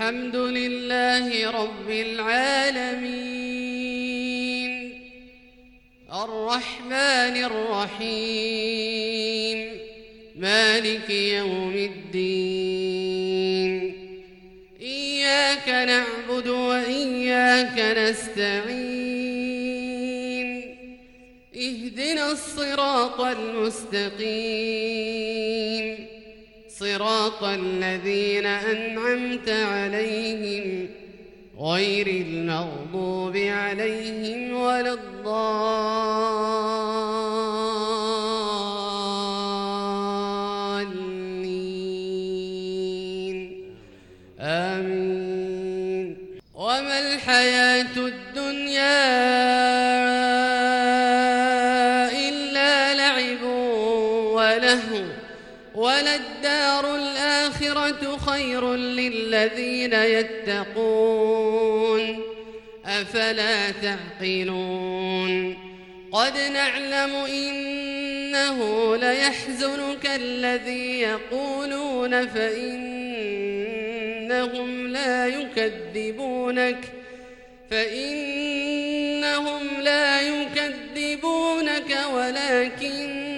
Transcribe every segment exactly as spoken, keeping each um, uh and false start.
الحمد لله رب العالمين الرحمن الرحيم مالك يوم الدين إياك نعبد وإياك نستعين اهدنا الصراط المستقيم صراط الذين أنعمت عليهم غير المغضوب عليهم ولا الضالين آمين. وما الحياة الدنيا إلا لعب ولهو وللدار الآخرة خير للذين يتقون أفلا تعقلون. قد نعلم إنه ليحزنك الذي يقولون فإنهم لا يكذبونك فإنهم لا يكذبونك ولكن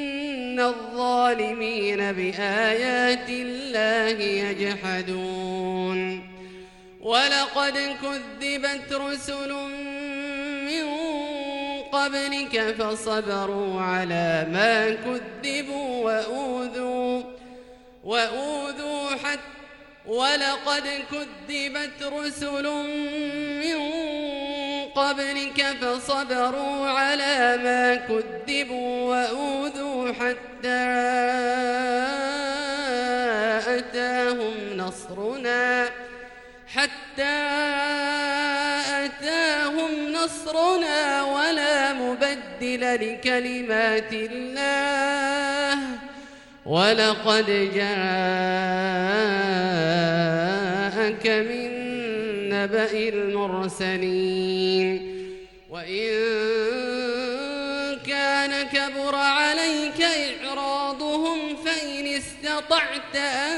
الظالمين بآيات الله يجحدون. ولقد كذبت رسل من قبلك فصبروا على ما كذبوا وأوذوا وأوذوا حتى ولقد كذبت رسل من قبلك فصبروا على ما كذبوا وأوذوا حتى أتاهم نصرنا حتى أتاهم نصرنا ولا مبدل لكلمات الله ولقد جاءك من نبأ المرسلين. وإن كان كبر عليك إعراضهم فإن استطعت أن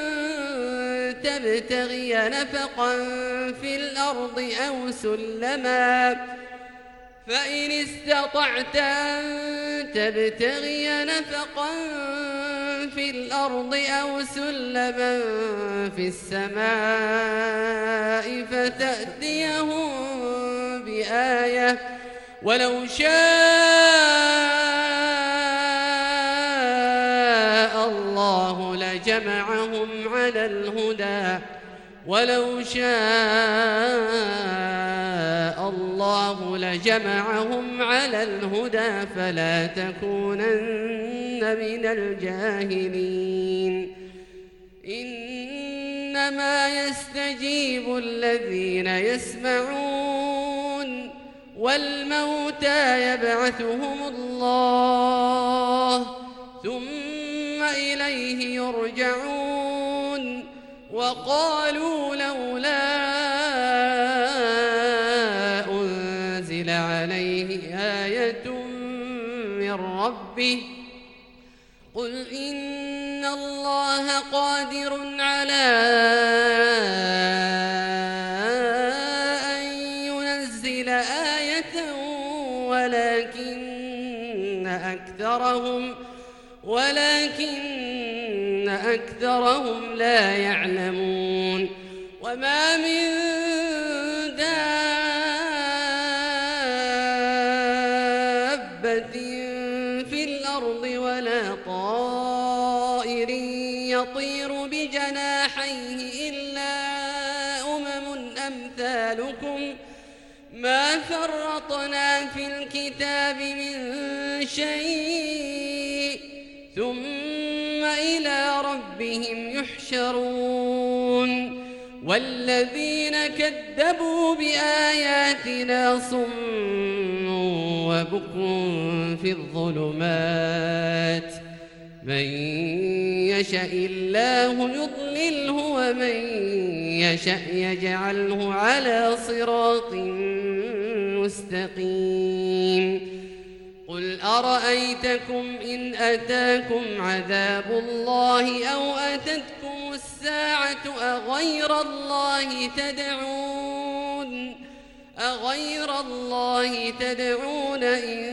تبتغي نفقا في الأرض أو سلما فإن استطعت أن تبتغي نفقا في الأرض أو سلما في السماء فتأتيهم بآية ولو شاء الله لجمعهم على الهدى ولو شاء الله لجمعهم على الهدى فلا تكونن من الجاهلين. إنما يستجيب الذين يسمعون والموتى يبعثهم الله ثم إليه يرجعون. وقالوا لولا أنزل عليه آية من ربه قل إن الله قادر على أن ينزل آية ولكن أكثرهم ولكن أكثرهم لا يعلمون. وما من دابة في الأرض ولا طائر يطير بجناحيه إلا أمم أمثالكم ما فرطنا في الكتاب من شيء ثم إلى ربهم يحشرون. والذين كذبوا بآياتنا صم وبكم في الظلمات من يشاء الله يضلله ومن يشاء يجعله على صراط مستقيم. قل أرأيتكم إن أتاكم عذاب الله أو أتتكم الساعة الساعة أغير الله تدعون أغير الله تدعون إن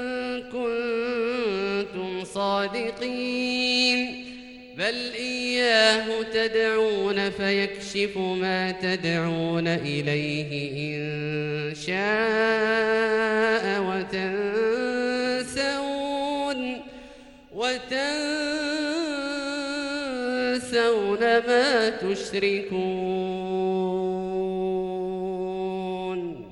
كنتم صادقين بل إياه تدعون فيكشف ما تدعون إليه إن شاء وتنسون وتنسون ما تشركون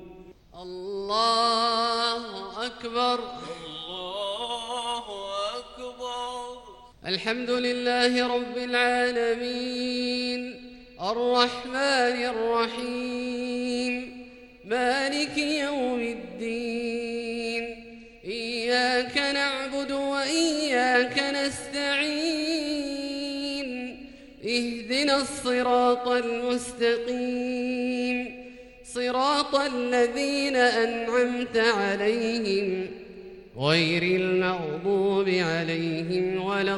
الله أكبر الله أكبر. الحمد لله رب العالمين الرحمن الرحيم مالك يوم الدين إياك نعبد وإياك نستعين اهدنا الصراط المستقيم صراط الذين أنعمت عليهم غير المغضوب عليهم ولا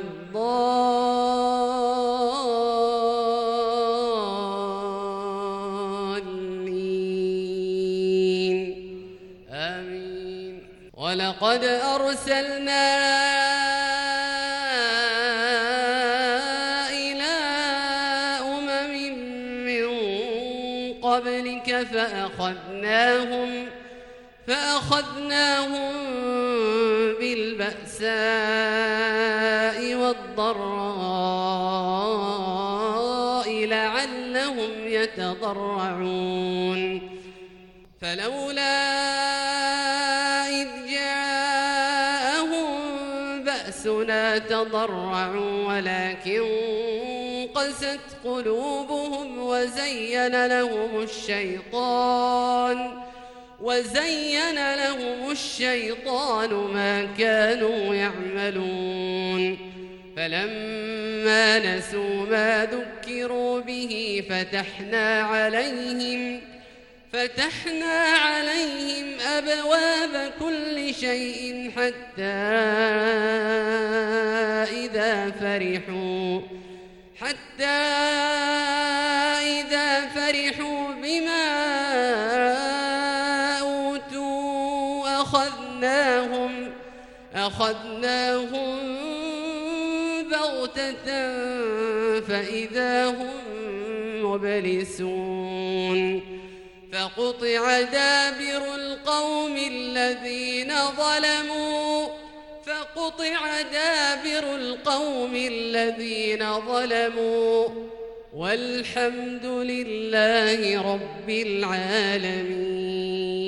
الضالين آمين. ولقد أرسلنا إلى أمم من قبلك فأخذناهم فأخذناهم بالبأساء والضراء لعلهم يتضرعون فلولا إذ جاءهم بأسنا تضرعوا ولكن قست قلوبهم وزين لهم الشيطان وزين لهم الشيطان ما كانوا يعملون فلما نسوا ما ذكروا به فتحنا عليهم فتحنا عليهم أبواب كل شيء حتى إذا فرحوا حتى إذا فرحوا بما أخذناهم أخذناهم بغتة فإذا هم مبلسون فقطع دابر القوم الذين ظلموا فقطع دابر القوم الذين ظلموا والحمد لله رب العالمين.